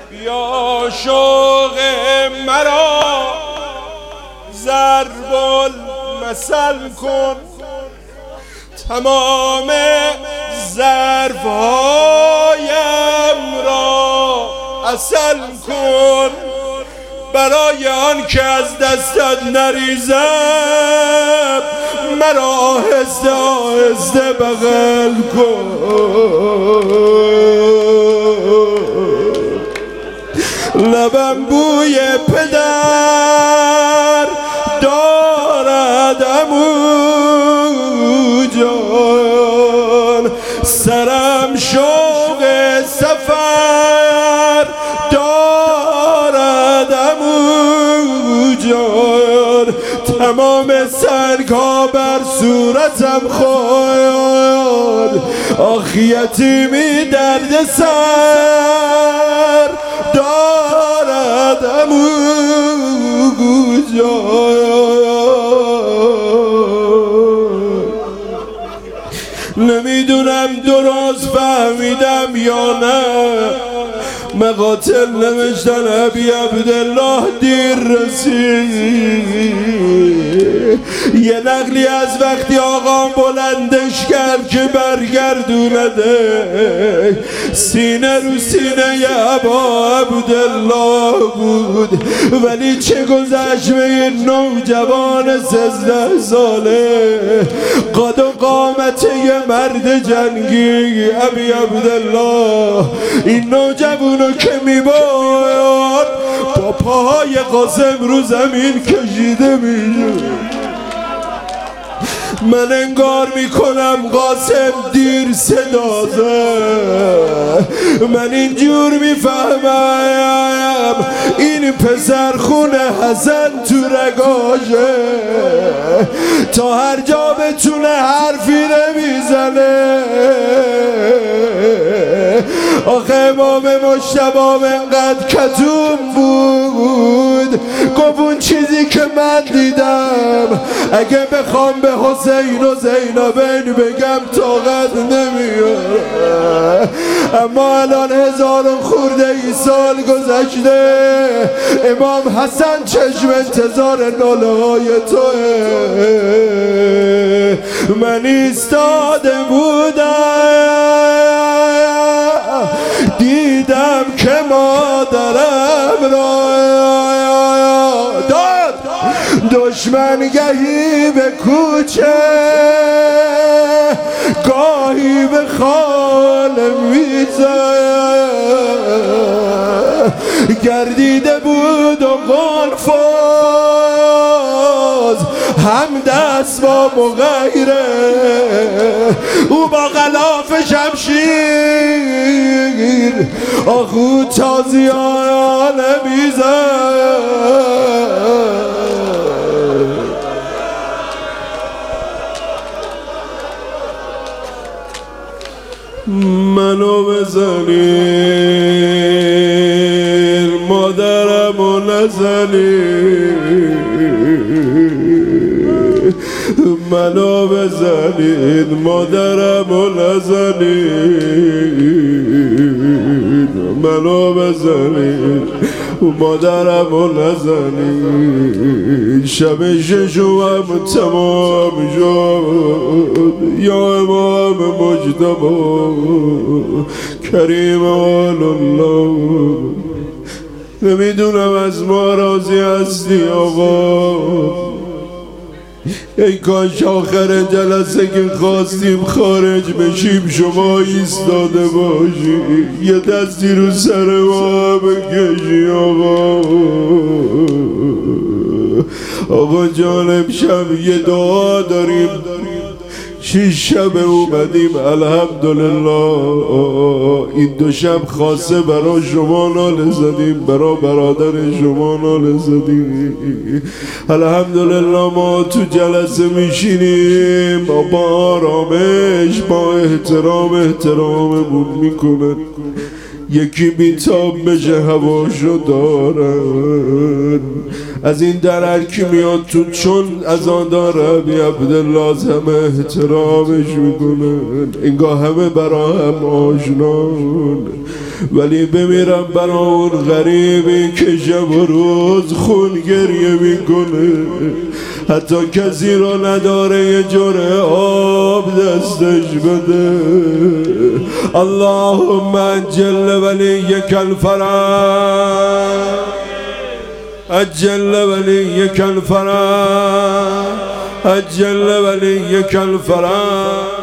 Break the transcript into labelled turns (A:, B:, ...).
A: بیا شوق مرا ضرب المثل کن، تمام ظرفهایم را عسل کن، برای آن که از دستت نریزم مرا آهسته آهسته بغل کن. لبم بوی پدر دارد عمو جان، سرم شوق سفر دارد عمو جان، تمام سنگ‌ها بر صورتم خورد، آخ یتیمی درد سر دارد عمو جان. نمیدونم درست فهمیدم یا نه، مقاتل نوشتن ابی عبدالله دیر رسید، یه نقلی از وقتی آقام بلندش کرد که برگردونده، سینه رو سینه ابا عبدالله بود، ولی چه گذشت به این نوجوان 13 ساله، قد و قامت یه مرد جنگی. ابی عبدالله این نوجوانو که میباد با پاهای قاسم رو زمین کشیده میشه. من انگار میکنم قاسم دیر صدا زد، من اینجور میفهمم این پسر خونه حسن تو رگاشه، تا هر جا بتونه حرفی نمیزنه. آخه امام مجتبی انقدر کتوم بود، گفت اون چیزی که من دیدم اگه بخوام به حسین و زینبین بگم طاقت نمیاره، اما الان 1000 خورده ای سال گذشته، امام حسن چشم انتظار ناله های توه. من ایستاده بودم دیدم که مادرم را داد دشمن گهی به کوچه، گاهی به خانه میزد، گردیده بود و قنفاز هم دست با مغیره، او با غلاف شمشیر آخو تازیانه میزد. منو بزنین مادرمو نزنین، منو بزنین مادرمو نزنین، منو بزنین مادرمو نزنین. شب ششم تمام شد یا امام مجتبی کریم الله، نمیدونم از ما راضی هستی آقا، ای کاش آخر جلسه که خواستیم خارج بشیم شما ایستاده باشی، یه دستی رو سر ما بکشی آقا. آقا جان امشب یه دعا داریم، 6 شب اومدیم الحمدلله، این 2 شب خاصه برای شما ناله زدیم، برای برادر شما ناله زدیم. الحمدلله ما تو جلسه میشینیم با آرامش با احتراممون میکنن، یکی بیتاب بشه هواشو دارن، از این در کی میاد تو چون از آن داره ابی عبدالله همه احترامش میکنن، انگاه همه برا هم آشنان. ولی بمیرم برای اون غریبی که شب و روز خون گریه میکنه، حتی کسی را نداره یه جرعه آب دستش بده. اللهم عجل ولیک الفرج، عجل ولیک الفرج، عجل ولیک الفرج.